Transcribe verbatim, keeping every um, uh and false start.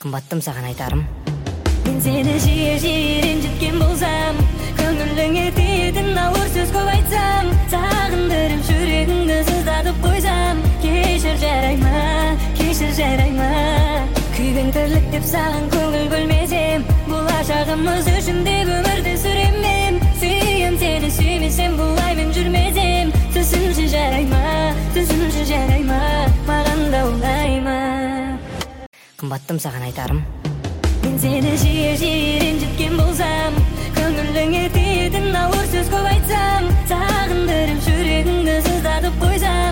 Кымбаттым саған айтарым. Мен сені жиі-жиі ренжіткен болсам, көңіліңе тиетін ауыр сөз көп айтсам, сағындырып жүрегіңді сыздатып қойсам, кешір жарай ма, кешір жарай ма. Күйген тірлік деп саған көңіл бөлмесем, болашағымыз үшін деп өмірді сүремем. Сүйем сені, сүймесем бұлай мен жүрмесем, түсінші жарай ма, түсінші жарай ма, маған да оңай ма. Қымбаттым саған айтарым. Мен сені жиі-жиі ренжіткен болсам, көңіліңе тиетін ауыр сөз көп айтсам, сағындырып жүрегіңді сыздатып қойсам,